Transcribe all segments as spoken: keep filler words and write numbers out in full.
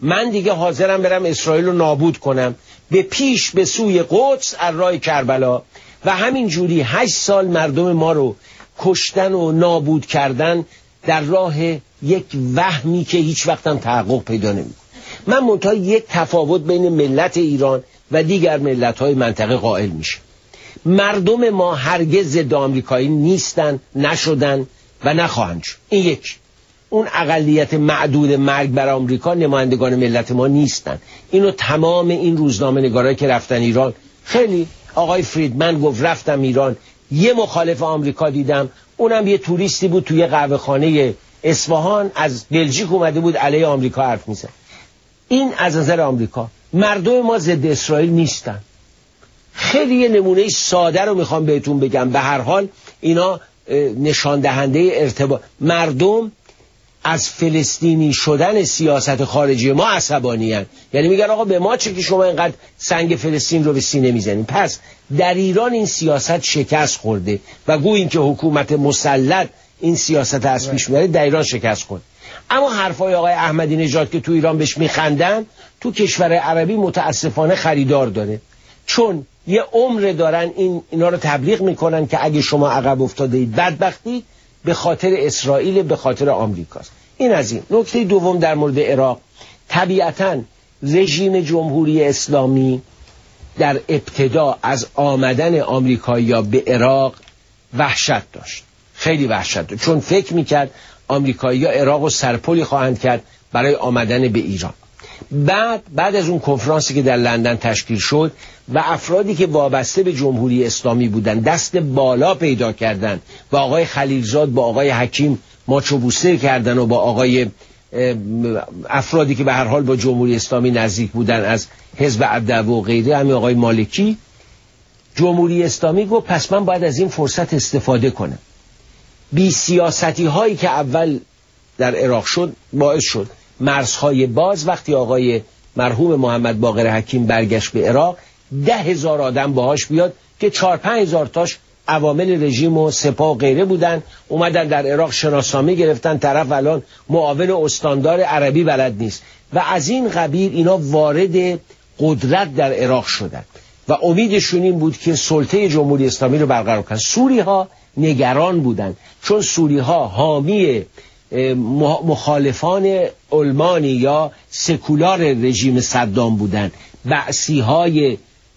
من دیگه حاضرم برم اسرائیل رو نابود کنم، به پیش به سوی قدس از راه کربلا. و همین جوری هشت سال مردم ما رو کشتن و نابود کردن در راه یک وهمی که هیچ وقت هم تحقق پیدا نمی‌کنه. من منتها یک تفاوت بین ملت ایران و دیگر ملت‌های منطقه قائل میشه. مردم ما هرگز ضد آمریکایی نیستن، نشدن و نخواهند شد. این یک. اون اقلیت معدود مرگ بر آمریکا نمایندگان ملت ما نیستن. اینو تمام این روزنامه نگارایی که رفتن ایران، خیلی آقای فریدمن گفت رفتم ایران یه مخالف آمریکا دیدم، اونم یه توریستی بود توی قهوه خانه اصفهان از بلژیک اومده بود علیه آمریکا حرف میزد. این از نظر آمریکا. مردم ما ضد اسرائیل نیستن. خیلی یه نمونه ساده رو میخوام بهتون بگم. به هر حال اینا نشان دهنده ارتباط. مردم از فلسطینی شدن سیاست خارجی ما عصبانی هستند. یعنی میگن آقا به ما چه که شما اینقدر سنگ فلسطین رو به سینه میزنید. پس در ایران این سیاست شکست خورده و گوییم که حکومت مسلط این سیاست از پیش میبره، در ایران شکست خورد. اما حرفای آقای احمدی نژاد که تو ایران بهش میخندن، تو کشور عربی متاسفانه خریدار داره. چون یه عمر دارن این اینا رو تبلیغ میکنن که اگه شما عقب افتاده اید بدبختی به خاطر اسرائیل، به خاطر آمریکاست. این از این. نکته دوم در مورد عراق، طبیعتاً رژیم جمهوری اسلامی در ابتدا از آمدن آمریکایی‌ها به عراق وحشت داشت، خیلی وحشت داشت، چون فکر میکرد آمریکایی‌ها عراق رو سرپلی خواهند کرد برای آمدن به ایران. بعد بعد از اون کنفرانسی که در لندن تشکیل شد و افرادی که وابسته به جمهوری اسلامی بودن دست بالا پیدا کردن، با آقای خلیلزاد با آقای حکیم ماچو بوسه کردن و با آقای افرادی که به هر حال با جمهوری اسلامی نزدیک بودن از حزب الدعوه و غیره، همین آقای مالکی، جمهوری اسلامی گفت پس من باید از این فرصت استفاده کنم. بی سیاستی هایی که اول در عراق شد باعث شد مرزهای باز. وقتی آقای مرحوم محمد باقر حکیم برگشت به عراق، ده هزار آدم باهاش بیاد که چار پنج هزار تاش عوامل رژیم و سپاه و غیره بودن، اومدن در عراق شناسنامه گرفتن، طرف الان معاون استاندار عربی بلد نیست و از این قبیل اینا وارد قدرت در عراق شدن و امیدشون این بود که سلطه جمهوری اسلامی رو برقرار کنن. سوری ها نگران بودن چون سوری ها حامی مخالفان علمانی یا سکولار رژیم صدام بودن، بعثی های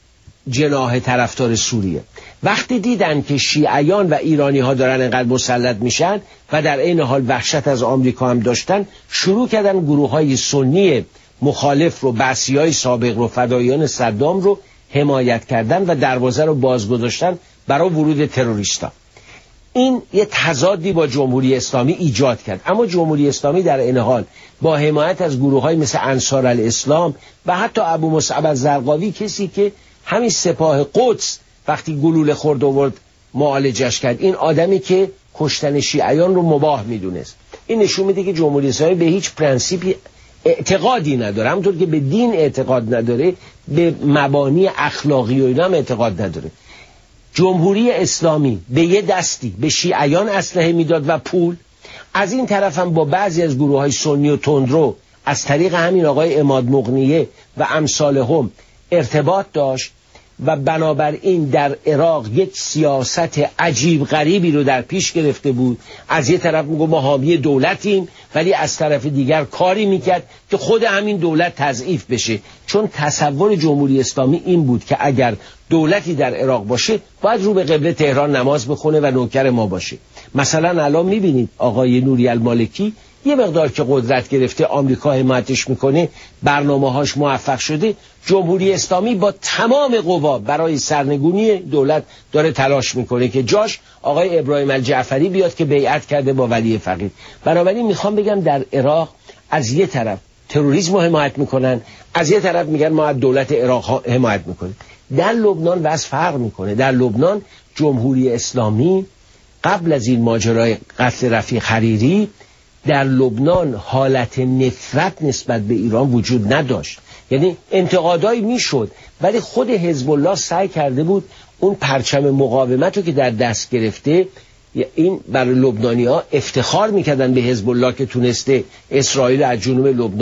جناح طرفدار سوریه. وقتی دیدن که شیعیان و ایرانی ها دارن اینقدر مسلط میشن و در این حال وحشت از آمریکا هم داشتن، شروع کردن گروه های سنی مخالف رو، بعثی های سابق رو، فداییان صدام رو حمایت کردن و دروازه رو باز گذاشتن برای ورود تروریستا. این یه تضادی با جمهوری اسلامی ایجاد کرد. اما جمهوری اسلامی در این حال با حمایت از گروه‌های مثل انصار الاسلام و حتی ابو مصعب الزرقاوی، کسی که همین سپاه قدس وقتی گلوله خورد آورد معالجش کرد، این آدمی که کشتن شیعیان رو مباح میدونست، این نشون میده که جمهوری اسلامی به هیچ پرنسیپی اعتقادی نداره. همونطور که به دین اعتقاد نداره، به مبانی اخلاقی و اینا هم اعتقاد نداره. جمهوری اسلامی به یه دستی به شیعیان اسلحه میداد و پول، از این طرف هم با بعضی از گروه‌های سنی و تندرو از طریق همین آقای عماد مغنیه و امثالهم ارتباط داشت و بنابراین در عراق یک سیاست عجیب غریبی رو در پیش گرفته بود. از یه طرف میگه ما حامی دولتیم، ولی از طرف دیگر کاری میکرد که خود همین دولت تضعیف بشه، چون تصور جمهوری اسلامی این بود که اگر دولتی در عراق باشه باید رو به قبله تهران نماز بخونه و نوکر ما باشه. مثلا الان میبینید آقای نوری المالکی یه مقدار که قدرت گرفته، آمریکا حمایتش میکنه، برنامه‌هاش موفق شده، جمهوری اسلامی با تمام قوا برای سرنگونی دولت داره تلاش میکنه که جاش آقای ابراهیم الجعفری بیاد که بیعت کرده با ولی فقید. بنابراین میخوام بگم در عراق از یه طرف تروریسم رو حمایت میکنن، از یه طرف میگن ما از دولت عراق حمایت میکنیم. در لبنان وضع فرق میکنه. در لبنان جمهوری اسلامی قبل از این ماجرای قتل رفیق حریری در لبنان حالت نفرت نسبت به ایران وجود نداشت. یعنی انتقادایی میشد، ولی خود حزب الله سعی کرده بود اون پرچم مقاومت رو که در دست گرفته، این برای لبنانی ها افتخار میکردن به حزب الله که تونسته اسرائیل از جنوب لبنان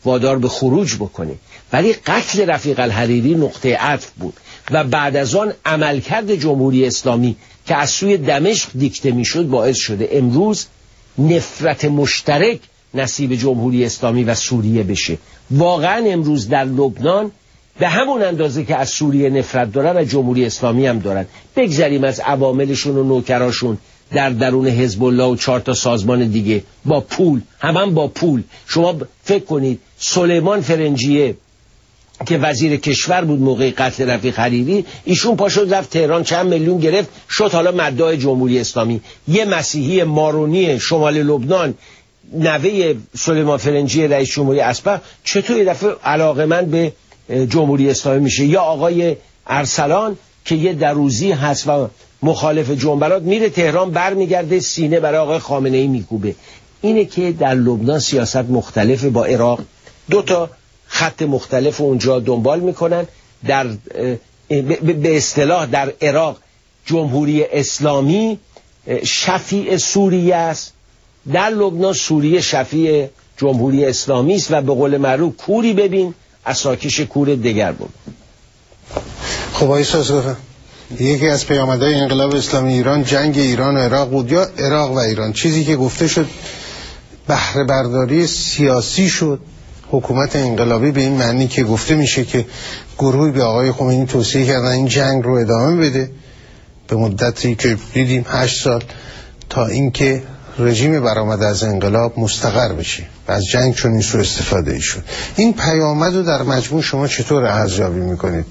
وادار به خروج بکنه. ولی قتل رفیق الحریری نقطه عطف بود و بعد از آن عملکرد جمهوری اسلامی که از سوی دمشق دیکته میشد باعث شده امروز نفرت مشترک نصیب جمهوری اسلامی و سوریه بشه. واقعا امروز در لبنان به همون اندازه که از سوریه نفرت دارن و جمهوری اسلامی هم دارن، بگذاریم از عواملشون و نوکراشون در درون حزب الله و چهار تا سازمان دیگه با پول، هم هم با پول. شما فکر کنید سلیمان فرنجیه که وزیر کشور بود موقع قتل رفیق حریری، ایشون پاشد رفت تهران چند میلیون گرفت، شد حالا مدعی جمهوری اسلامی. یه مسیحی مارونی شمال لبنان نوه سلیمان فرنجی رئیس جمهوری اسبق چطور یه دفعه علاقمند به جمهوری اسلامی میشه؟ یا آقای ارسلان که یه دروزی هست و مخالف جنبرات میره تهران برمیگرده سینه برای آقای خامنه ای میکوبه. اینه که در لبنان سیاست مختلف با عراق، دو تا خط مختلف اونجا دنبال میکنن. در به اصطلاح در عراق جمهوری اسلامی شفیع سوریه است، در لبنان سوریه شفیع جمهوری اسلامی است و به قول معروف کوری ببین اساکش کور دگر بود. خب آقای سازگار، یکی از پیامدهای انقلاب اسلامی ایران جنگ ایران و عراق بود یا عراق و ایران. چیزی که گفته شد بهره برداری سیاسی شد حکومت انقلابی، به این معنی که گفته میشه که گروهی به آقای خمینی توصیه کردن این جنگ رو ادامه بده به مدتی که دیدیم هشت سال، تا اینکه رژیم برآمده از انقلاب مستقر بشه و از جنگ چون این سو استفاده شد. این پیامد رو در مجموع شما چطور ارزیابی میکنید؟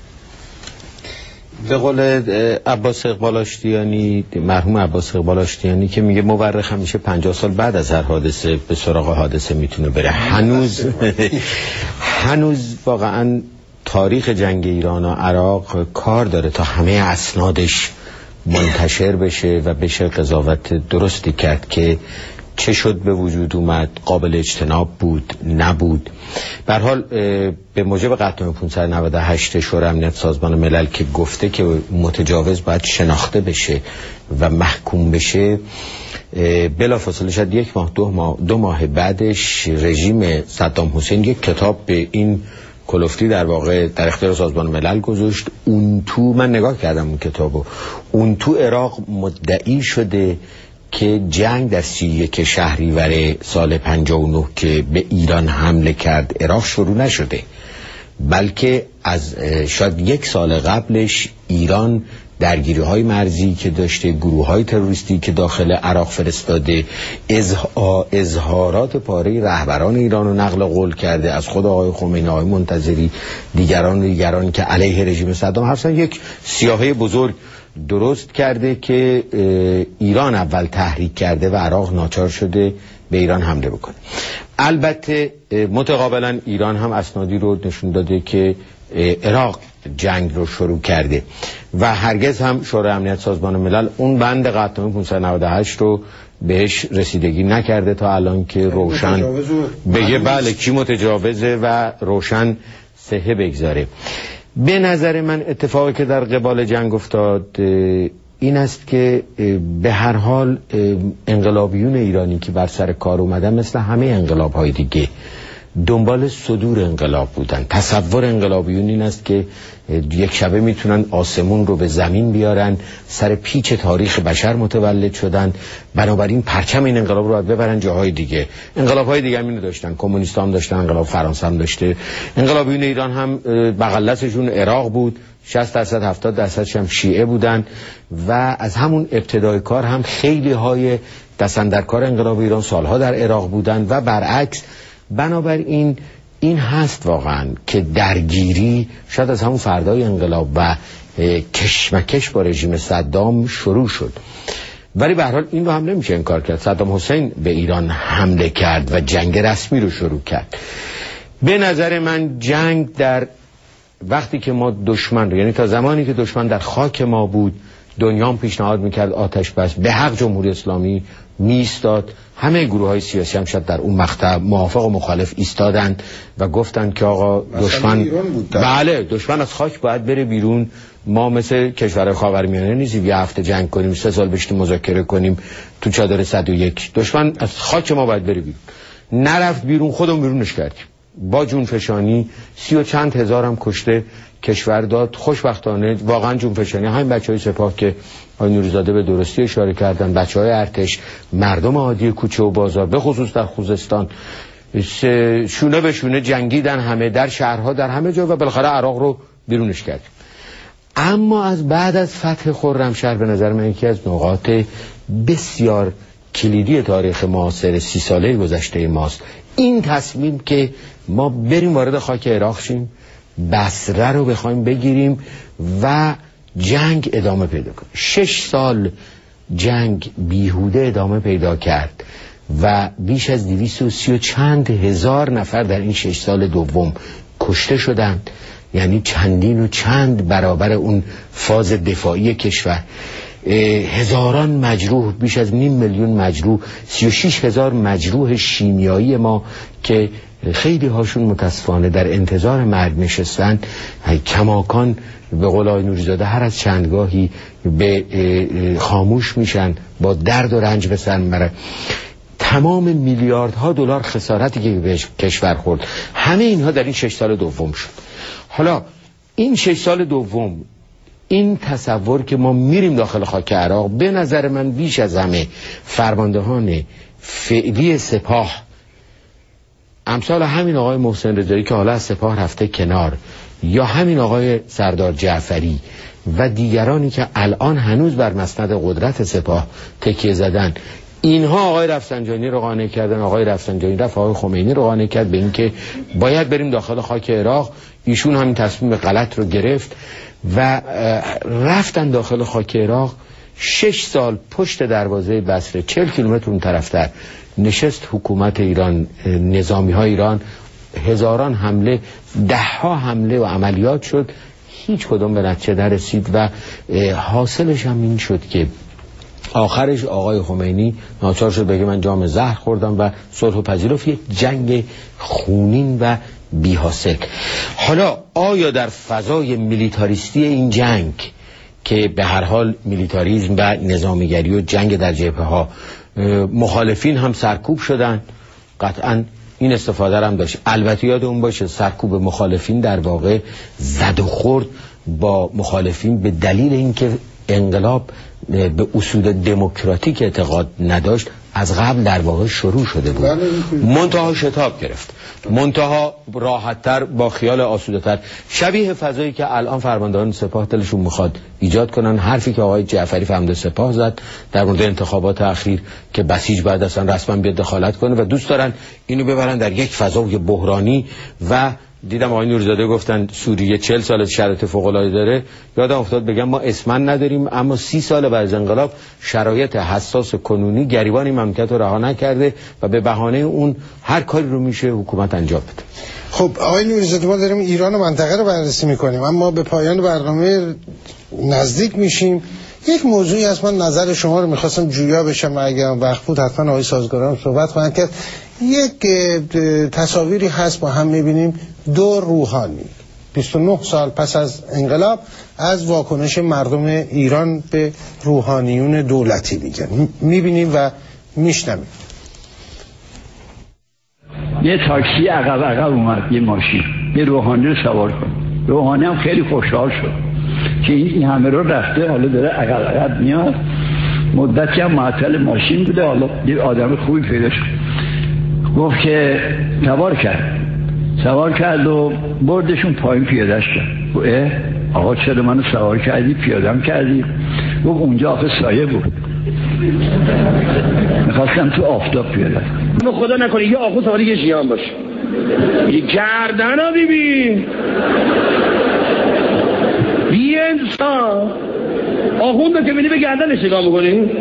به قول عباس اقبال آشتیانی، مرحوم عباس اقبال آشتیانی که میگه مورخ همیشه پنجاه سال بعد از هر حادثه به سراغ حادثه میتونه بره. هنوز هنوز واقعا تاریخ جنگ ایران و عراق کار داره تا همه اسنادش منتشر بشه و بشه قضاوت درستی کرد که چه شد به وجود اومد، قابل اجتناب بود نبود. به هر حال به موجب قطعنامه پانصد و نود و هشت شورای امنیت سازمان ملل که گفته که متجاوز باید شناخته بشه و محکوم بشه، بلافاصله شاید یک ماه دو ماه دو ماه بعدش رژیم صدام حسین یک کتاب به این کلفتی در واقع در اختیار سازمان ملل گذاشت. اون تو من نگاه کردم اون کتابو، اون تو عراق مدعی شده که جنگ در سی و یک شهریور سال پنجاه و نه که به ایران حمله کرد عراق شروع نشده، بلکه از شاید یک سال قبلش ایران درگیری های مرزی که داشته، گروه های تروریستی که داخل عراق فرستاده، اظهارات پاره رهبران ایران رو نقل قول کرده، از خود آقای خمینی، آقای منتظری، دیگران دیگران که علیه رژیم صدام هستن. یک سیاهه بزرگ درست کرده که ایران اول تحریک کرده و عراق ناچار شده به ایران حمله بکنه. البته متقابلا ایران هم اسنادی رو نشون داده که عراق جنگ رو شروع کرده و هرگز هم شورای امنیت سازمان ملل اون بند قطعنامه پانصد و نود و هشت رو بهش رسیدگی نکرده تا الان که روشن بگه بله کی متجاوزه و روشن صحه بگذاره. به نظر من اتفاقی که در قبال جنگ افتاد این است که به هر حال انقلابیون ایرانی که بر سر کار اومدن مثل همه انقلاب های دیگه دنبال صدور انقلاب بودن. تصور انقلابیون این است که یک شبه میتونن آسمون رو به زمین بیارن، سر پیچ تاریخ بشر متولد شدن، بنابراین پرچم این انقلاب رو باید ببرن جاهای دیگه. انقلاب های دیگه هم اینو داشتن، کمونیست هم داشتن، انقلاب فرانسه هم داشته، انقلابیون ایران هم بغلتشون عراق بود، شصت درصد هفتاد درصدش هم شیعه بودن و از همون ابتدای کار هم خیلی های دست‌اندرکار انقلاب ایران سالها در عراق بودن و برعکس. بنابراین این هست واقعا که درگیری شاید از همون فردای انقلاب و کشمکش با رژیم صدام شروع شد، ولی به هر حال این رو هم نمیشه انکار کرد. صدام حسین به ایران حمله کرد و جنگ رسمی رو شروع کرد. به نظر من جنگ در وقتی که ما دشمن رو، یعنی تا زمانی که دشمن در خاک ما بود، دنیا هم پیشنهاد میکرد آتش بس، به حق جمهوری اسلامی میستاد. همه گروه های سیاسی هم شاید در اون مقطع موافق و مخالف ایستادن و گفتن که آقا دشمن بله دشمن از خاک باید بره بیرون. ما مثل کشور خاورمیانه نیستیم یه هفته جنگ کنیم، سه سال بشینیم مذاکره کنیم تو چادر صد و یک. دشمن از خاک ما باید بره بیرون. نرفت بیرون، خودمون بیرونش کردیم. با جونفشانی سی و چند هزار هم کشته کشور داد. خوشبختانه واقعا جونفشانی همین بچهای سپاه که آقای نوری‌زاده به درستی اشاره کردن، بچهای ارتش، مردم عادی کوچه و بازار به خصوص در خوزستان شونه به شونه جنگیدن، همه در شهرها در همه جا، و بالاخره عراق رو بیرونش کرد. اما از بعد از فتح خرمشهر به نظر من یکی از نقاط بسیار کلیدی تاریخ معاصر سی ساله گذشته ماست این تصمیم که ما بریم وارد خاک عراق شیم، بصره رو بخوایم بگیریم و جنگ ادامه پیدا کنه. شش سال جنگ بیهوده ادامه پیدا کرد و بیش از دویست و سی و چند هزار نفر در این شش سال دوم کشته شدند، یعنی چندین و چند برابر اون فاز دفاعی کشور. هزاران مجروح، بیش از نیم میلیون مجروح، سی و شش هزار مجروح شیمیایی ما که خیلی هاشون متاسفانه در انتظار مرگ نشستن. کماکان به قول آقای نوری‌زاده هر از چندگاهی به خاموش میشن، با درد و رنج به سر میبرن. تمام میلیاردها دلار خسارتی که به کشور خورد، همه اینها در این شش سال دوم شد. حالا این شش سال دوم، این تصور که ما میریم داخل خاک عراق، به نظر من بیش از همه فرماندهان فعلی سپاه، امثال همین آقای محسن رضایی که حالا از سپاه رفته کنار، یا همین آقای سردار جعفری و دیگرانی که الان هنوز بر مسند قدرت سپاه تکیه زدن، اینها آقای رفسنجانی رو قانع کردن. آقای رفسنجانی رفت آقای خمینی رو قانع کرد به اینکه باید بریم داخل خاک عراق. ایشون همین تصمیم غلط رو گرفت و رفتن داخل خاک عراق. شش سال پشت دروازه بصره، چهل کیلومتر اون طرفتر نشست حکومت ایران، نظامی های ایران، هزاران حمله، ده ها حمله و عملیات شد، هیچ کدوم به نتیجه نرسید و حاصلش هم این شد که آخرش آقای خمینی ناچار شد بگه من جام زهر خوردم و صلح و پذیرفت. یک جنگ خونین و بی حاصل. حالا آیا در فضای میلیتاریستی این جنگ که به هر حال میلیتاریزم و نظامیگری و جنگ در جبهه ها مخالفین هم سرکوب شدن؟ قطعا این استفاده هم داشت. البته یادمون باشه سرکوب مخالفین در واقع زد و خورد با مخالفین به دلیل اینکه انقلاب به اصول دموکراتیک اعتقاد نداشت، از قبل در واقع شروع شده بود. منتها شتاب گرفت، منتها راحت‌تر با خیال آسوده‌تر، شبیه فضایی که الان فرماندهان سپاه دلشون میخواد ایجاد کنن. حرفی که آقای جعفری فرمانده سپاه زد در مورد انتخابات اخیر که بسیج باید اصلا رسما بیاد دخالت کنه و دوست دارن اینو ببرن در یک فضای بحرانی. و دیدم آقای نوری‌زاده گفتن سوریه چهل سال شرایط فوق‌العاده داره. یادم افتاد بگم ما اسمن نداریم، اما سی سال بعد از انقلاب شرایط حساس کنونی گریبان این مملکت رو رها نکرده و به بهانه اون هر کاری رو میشه حکومت انجام بده. خب آقای نوری‌زاده، ما داریم ایران و منطقه رو بررسی میکنیم، اما به پایان برنامه نزدیک میشیم. یک موضوعی هست من نظر شما رو میخواستم جویا بشم، اگر وقت بود حتما آقای سازگاران صحبت خواهند کرد. یک تصاویری هست با هم میبینیم، دو روحانی بیست و نه سال پس از انقلاب از واکنش مردم ایران به روحانیون دولتی میگن، میبینیم و میشنویم. یه تاکسی عقب عقب اومد، یه ماشین، یه روحانی رو سوار کن. روحانی هم خیلی خوشحال شد که این همه رو رفته، حالا داره عقب عقب میاد. مدتی هم معطل ماشین بوده، حالا یه آدم خوبی پیدا شد، گفت که سوار کرد سوار کرد و بردشون پایین پیادهش کرد. گفت اه آقا چرا منو سوار کردی پیادم کردی؟ گفت اونجا آخه سایه بود، میخواستم تو آفتاب پیاده. خدا نکنه یه آخو سواری یه شیان باشه، یه گردن ها بیبین بی انسان آخوند که بینی به گردنش نگاه میکنی.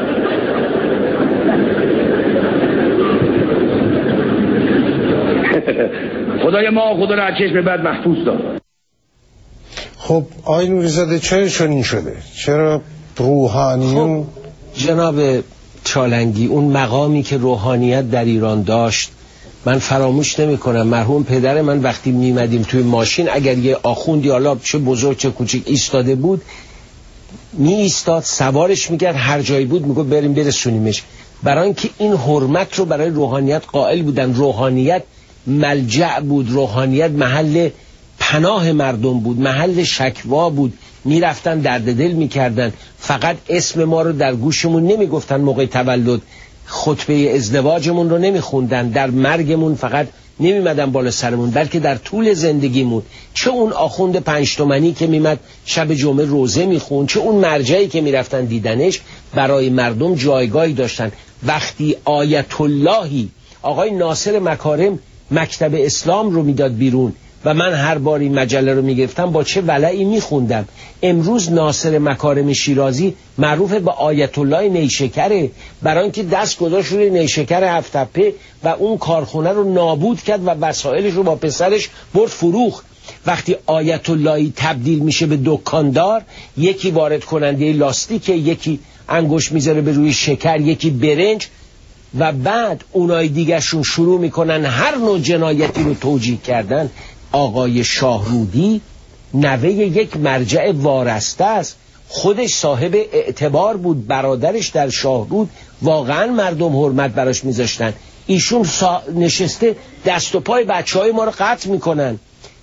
خدای ما خدا رو از چشم بد محفوظ دار. خب آقای نوری‌زاده چرا چنین شده؟ چرا روحانیون؟ خب جناب چالنگی، اون مقامی که روحانیت در ایران داشت من فراموش نمی کنم. مرحوم پدر من وقتی میمدیم توی ماشین، اگر یه آخوندی حالا چه بزرگ چه کوچک ایستاده بود، می ایستاد سوارش میکرد، هر جایی بود میگفت بریم برسونیمش، برای اینکه این حرمت رو برای روحانیت قائل بودن. روحانیت ملجأ بود، روحانیت محل پناه مردم بود، محل شکوا بود. میرفتن درد دل میکردن. فقط اسم ما رو در گوشمون نمیگفتن موقع تولد، خطبه ازدواجمون رو نمیخوندن، در مرگمون فقط نمیمدن بالا سرمون، بلکه در طول زندگیمون. چه اون آخوند پنج تومنی که میمد شب جمعه روزه میخوند، چه اون مرجعی که میرفتن دیدنش، برای مردم جایگاهی داشتن. وقتی آیت اللهی آقای ناصر مکارم مکتب اسلام رو میداد بیرون و من هر باری مجله رو میگرفتم با چه ولعی میخوندم. امروز ناصر مکارم شیرازی معروف به آیت الله نیشکره، برای اینکه دست گذاشت روی نیشکر هفت‌تپه و اون کارخونه رو نابود کرد و وسایلش رو با پسرش برد فروخت. وقتی آیت اللهی تبدیل میشه به دکاندار، یکی وارد کننده لاستیک، یکی انگوش میذاره به روی شکر، یکی برنج، و بعد اونای دیگرشون شروع میکنن هر نوع جنایتی رو توجیه کردن. آقای شاهرودی نوه یک مرجع وارسته است، خودش صاحب اعتبار بود، برادرش در شاهرود واقعا مردم حرمت براش میذاشتن. ایشون سا... نشسته دست و پای بچه های ما رو قطع میکنن.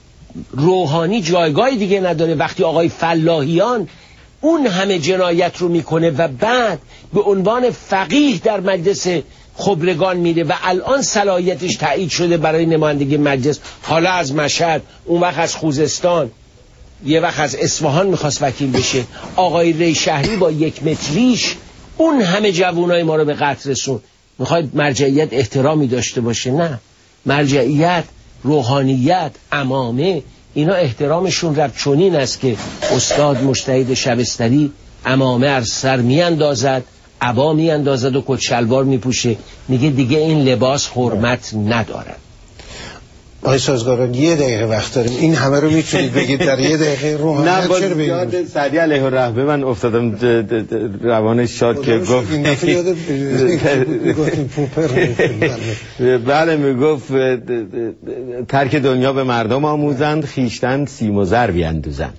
روحانی جایگاهی دیگه نداره. وقتی آقای فلاحیان اون همه جنایت رو میکنه و بعد به عنوان فقیه در مجلس خبرگان میره و الان صلاحیتش تایید شده برای نمایندگی مجلس، حالا از مشهد، اون وقت از خوزستان، یه وقت از اصفهان میخواست وکیل بشه. آقای ری شهری با یک متریش اون همه جوانای ما رو به قتل رسون. میخواید مرجعیت احترامی داشته باشه؟ نه، مرجعیت، روحانیت، امامه، اینا احترامشون رفت. چنین است که استاد مجتهد شبستری امامه از سر میاندازد، عبا میاندازد و کت شلوار میپوشه، میگه دیگه این لباس حرمت ندارد. آقای سازگاران یه دقیقه وقت داریم، این همه رو میتونید بگید در یه دقیقه؟ روحانیت چرا بگید؟ یاد سعدی علیه الرحمه من افتادم، روانش شاد که گفت بله میگفت ترک دنیا به مردم آموزند، خیشتن سیم و زر بیندوزند.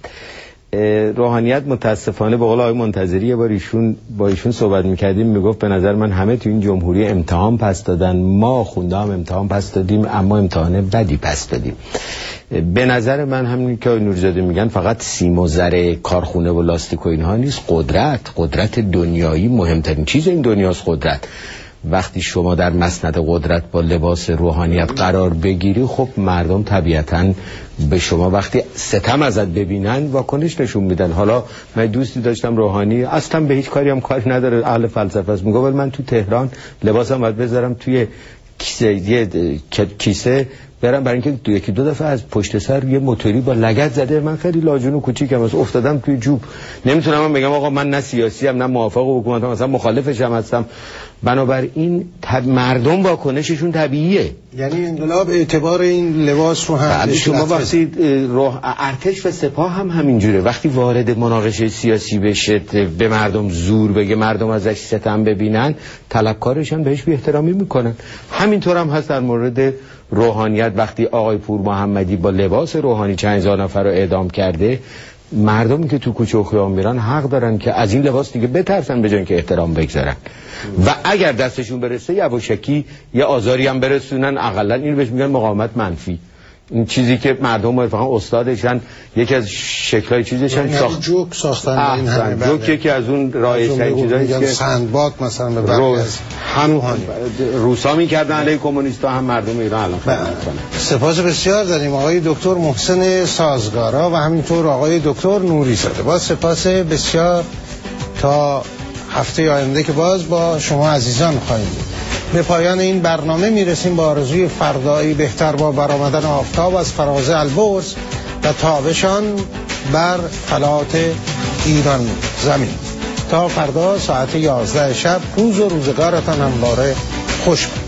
روحانیت متاسفانه به قول آقای منتظری یه بار ایشون با ایشون صحبت میکردیم، میگفت به نظر من همه تو این جمهوری امتحان پس دادن، ما خونده هم امتحان پس دادیم، اما امتحان بدی پس دادیم. به نظر من همین که نورزاده میگن فقط سیم و زر کارخونه و لاستیک و اینها نیست، قدرت، قدرت دنیایی مهمترین چیز این دنیاست قدرت. وقتی شما در مسند قدرت با لباس روحانیت قرار بگیری، خب مردم طبیعتاً به شما وقتی ستم ازت ببینن واکنش نشون میدن. حالا من دوستی داشتم روحانی، اصلا به هیچ کاری هم کاری نداره، اهل فلسفه است، میگه ولی من تو تهران لباسم باید بذارم توی کیسه، یه کیسه برم، برای اینکه یکی دو دفعه از پشت سر یه موتوری با لگد زده، من خیلی لاجون و کوچیکم، افتادم توی جوب. نمیتونم من بگم آقا من نه سیاسی ام نه موافق حکومتم، مثلا مخالفشم هستم. بنابراین مردم واکنششون طبیعیه. یعنی انقلاب اعتبار این لباس رو هم شما وقتی روح ارتش و سپاه هم همینجوره، وقتی وارد مناقشه سیاسی بشه به مردم زور بگه، مردم ازش ستم ببینن، طلبکارش هم بهش بی احترامی میکنن. همینطور هم هست در مورد روحانیت. وقتی آقای پور محمدی با لباس روحانی چند هزار نفر رو اعدام کرده، مردمی که تو کوچه و خیابون میرن حق دارن که از این لباس دیگه بترسن به جای اینکه احترام بگذارن. و اگر دستشون برسه یواشکی یه آزاری هم برسونن، اقلا اینو بهش میگن مقاومت منفی. این چیزی که مردم اتفاقا استادشن، یکی از شکل‌های چیزشن ساخت جوک ساختن. این همه جوک یکی از اون رایج‌ترین چیزایی که سندباد مثلا به برای هم روسا می‌کردن علیه کمونیستا، هم مردم ایران الان می‌کنن. سپاس بسیار داریم آقای دکتر محسن سازگارا و همینطور آقای دکتر نوری زاده. با سپاس بسیار، تا هفته آینده که باز با شما عزیزان خواهیم بود. به پایان این برنامه میرسیم با آرزوی فردایی بهتر با برآمدن آفتاب از فراز البرز و تابشان بر فلات ایران زمین. تا فردا ساعت یازده شب روز و روزگارتان همواره خوش باشد.